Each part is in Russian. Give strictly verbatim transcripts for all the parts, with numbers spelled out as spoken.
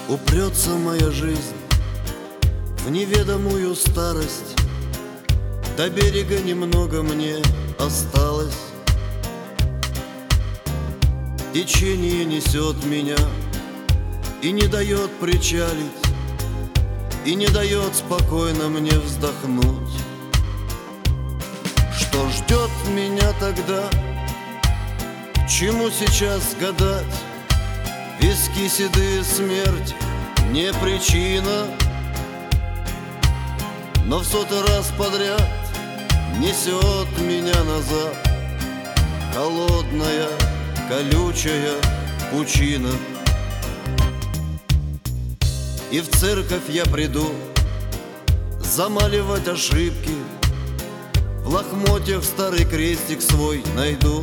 Упрется моя жизнь в неведомую старость. До берега немного мне осталось. Течение несет меня и не дает причалить, и не дает спокойно мне вздохнуть. Что ждет меня тогда? К чему сейчас гадать? Виски седые смерти не причина, но в сотый раз подряд несет меня назад холодная, колючая пучина. И в церковь я приду замаливать ошибки, в лохмотьях старый крестик свой найду.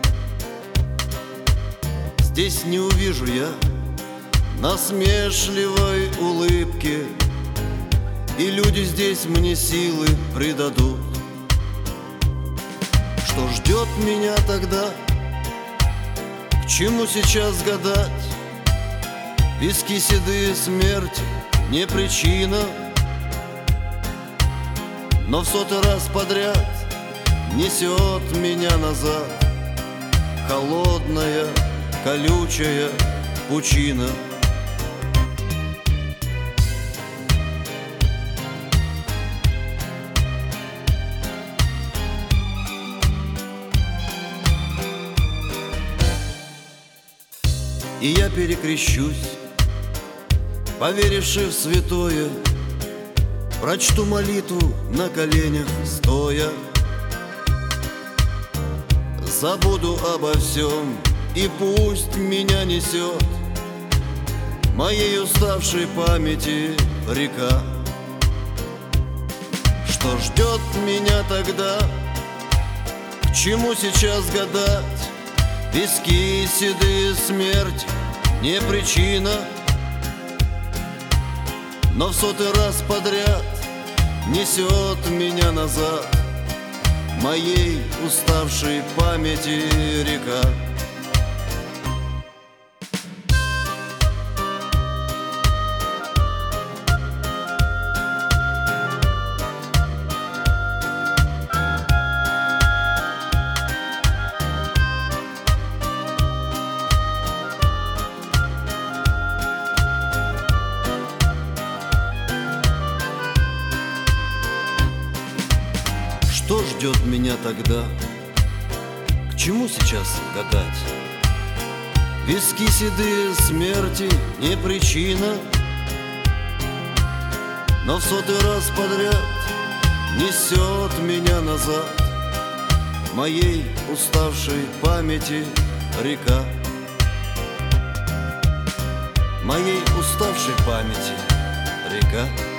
Здесь не увижу я насмешливой улыбки, и люди здесь мне силы придадут. Что ждет меня тогда? К чему сейчас гадать? Виски седые смерти не причина, но в сотый раз подряд несет меня назад холодная, колючая пучина. И я перекрещусь, поверивши в святое, прочту молитву на коленях стоя. Забуду обо всем, и пусть меня несет моей уставшей памяти река. Что ждет меня тогда? К чему сейчас гадать? Виски седые смерти не причина, но в сотый раз подряд несет меня назад моей уставшей памяти река. Что ждет меня тогда? К чему сейчас гадать? Виски седые смерти не причина, но в сотый раз подряд несет меня назад моей уставшей памяти река. Моей уставшей памяти река.